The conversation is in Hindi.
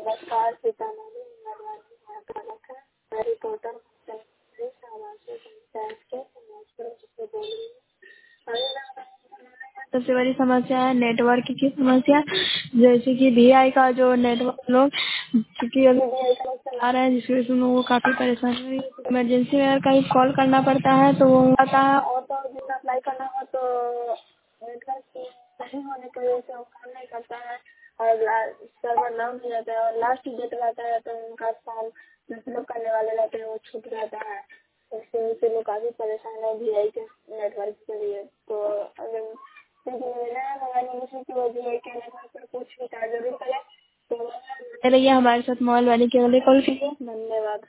नमस्कार सीतामढ़ी मधुबनी महाकालका मैं रिपोर्टर सामाजिक पंचायत के समाजपुर से बोल रही हूँ। सबसे बड़ी समस्या है नेटवर्क की समस्या। जैसे कि वीआई का जो नेटवर्क लोग क्योंकि अभी वीआई का लोग चला रहे हैं जिसकी वजह से उन लोगों को काफी परेशानी हो रही है। इमरजेंसी में अगर कहीं कॉल करना पड़ता है तो वो आता है और तो जितना अप्लाई करना हो तो नेटवर्क नहीं होने की वजह से वो काम नहीं करता है और सर्वर डाउन हो जाता है और लास्ट डेट रहता है तो उनका फॉर्म फिलअप करने वाले रहते हैं वो छूट जाता है। इससे उनसे लोग काफी परेशान है वीआई के नेटवर्क के लिए। तो अगर मेरा मोबाइल नंबर की वो वीआई के नेटवर्क पर कुछ भी चार्ज जरूर करें तो भैया हमारे साथ मोबाइल वाले के अगले कॉल कीजिए। धन्यवाद।